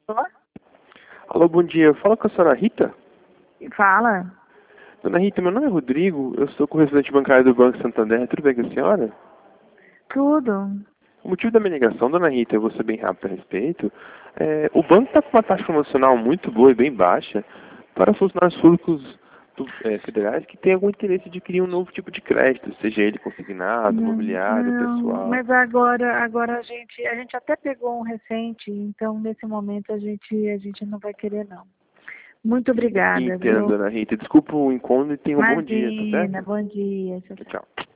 Ó, Alô, bom dia. Fala com a senhora Rita. fala. Dona Rita, meu nome é Rodrigo, eu sou correspondente bancário do Banco Santander. Tudo bem com a senhora? Tudo. O motivo da minha ligação, Dona Rita, eu vou ser bem rápido a respeito. O banco está com uma taxa promocional muito boa e bem baixa para funcionários públicos federais que têm algum interesse de adquirir um novo tipo de crédito, seja ele consignado, Não, imobiliário, não, pessoal. mas agora a gente até pegou um recente, então nesse momento a gente não vai querer não. Muito obrigada, Entendo, viu? Dona Rita. Desculpa o incômodo e tenha um bom dia, tá Imagina, certo? bom dia. Tchau, tchau. Tchau.